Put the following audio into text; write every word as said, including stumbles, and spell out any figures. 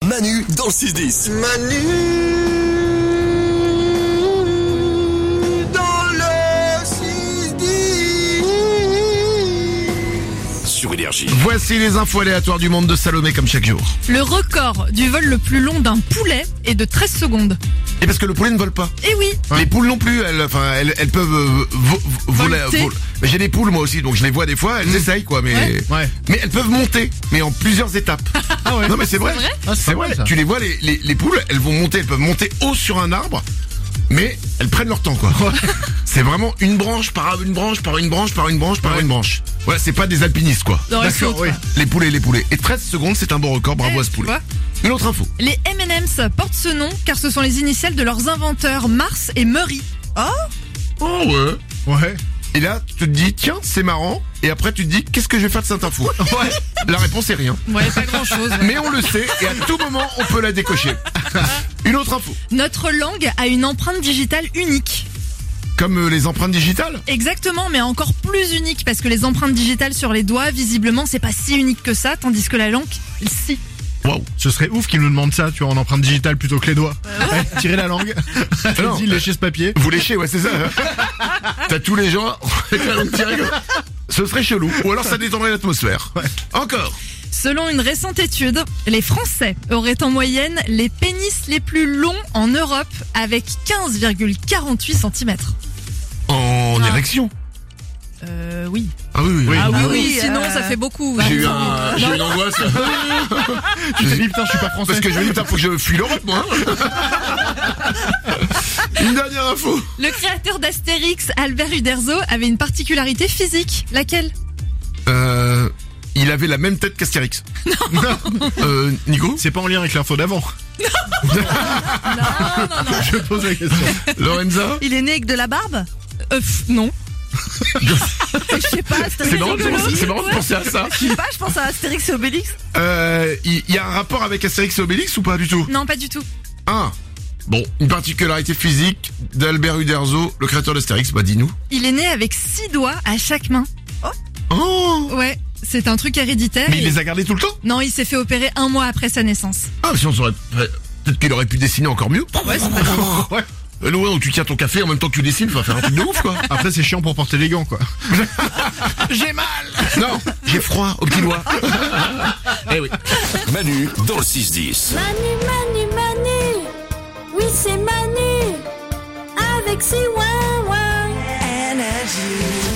Manu dans le six dix. Manu dans le six dix. Sur Énergie. Voici les infos aléatoires du monde de Salomé comme chaque jour. Le record du vol le plus long d'un poulet est de treize secondes. Et parce que le poulet ne vole pas. Eh oui. Les poules non plus, elles, enfin, elles, elles peuvent euh, vo- vo- voler. Volter. vol- Mais j'ai des poules moi aussi, donc je les vois des fois, elles essayent quoi, mais Ouais. Ouais. mais elles peuvent monter, mais en plusieurs étapes. Ah ouais. Non mais c'est vrai. vrai Ah, c'est c'est pas vrai. mal, ça. Tu les vois les, les les poules, elles vont monter, elles peuvent monter haut sur un arbre, mais elles prennent leur temps quoi. C'est vraiment une branche par une branche par une branche par une branche par Ouais. une branche. Voilà, c'est pas des alpinistes quoi. Non, elles D'accord, sautent, oui. quoi. Les poulets, les poulets. Et treize secondes, c'est un bon record. Bravo Eh, à ce tu poulet. vois. Une autre info. Les M and M's portent ce nom car ce sont les initiales de leurs inventeurs Mars et Murray. Oh ouais. Ouais. Et là, tu te dis, tiens, c'est marrant. Et après, tu te dis, qu'est-ce que je vais faire de cette info? Ouais. La réponse est rien. Ouais, pas grand chose. Mais on le sait, et à tout moment, on peut la décocher. Une autre info. Notre langue a une empreinte digitale unique. Comme euh, les empreintes digitales. Exactement, mais encore plus unique parce que les empreintes digitales sur les doigts, visiblement, c'est pas si unique que ça, tandis que la langue, si. Waouh. Ce serait ouf qu'ils nous demandent ça, tu vois, en empreinte digitale plutôt que les doigts. Ouais, tirer la langue. non. Vas-y, lécher ce papier. Vous léchez, ouais, c'est ça. hein. T'as tous les gens avec la langue tirée comme- Ce serait chelou. Ou alors ça détendrait l'atmosphère. Encore. Selon une récente étude, les Français auraient en moyenne les pénis les plus longs en Europe avec quinze virgule quarante-huit centimètres. En Ah. érection. Euh, oui. Ah oui, oui. Oui. Ah oui, Ah oui, oui, sinon euh, ça fait beaucoup. J'ai eu, un, j'ai eu une angoisse. Tu t'es dit, putain, je suis pas français. Parce que je me dis, putain, faut que je fuis l'Europe, moi. Une dernière info. Le créateur d'Astérix, Albert Uderzo, avait une particularité physique. Laquelle? Euh, il avait la même tête qu'Astérix. Non. euh, Nico? C'est pas en lien avec l'info d'avant. Je pose la question. Lorenza? Il est né avec de la barbe? Euh, pff, non. Je sais pas, C'est Astérix marrant, et de Obélix. penser- c'est marrant de penser à ça. Je sais pas, je pense à Astérix et Obélix. Euh, il il y a un rapport avec Astérix et Obélix ou pas du tout? Non, pas du tout. Ah. Bon, une particularité physique d'Albert Uderzo, le créateur d'Astérix, bah dis-nous. Il est né avec six doigts à chaque main. Oh. Ouais, c'est un truc héréditaire. Mais il et- les a gardés tout le temps? Non, il s'est fait opérer un mois après sa naissance. Ah, si on saurait, peut-être qu'il aurait pu dessiner encore mieux. Ouais, c'est pas grave. Ouais. Euh, ouais, donc tu tiens ton café en même temps que tu dessines, faut faire un truc de ouf, quoi. Après, c'est chiant pour porter les gants, quoi. J'ai mal. Non, j'ai froid au petit doigt. Eh oui. Manu dans le six dix. Manu, Manu, Manu, oui c'est Manu, avec ses ouin ouin. Énergie.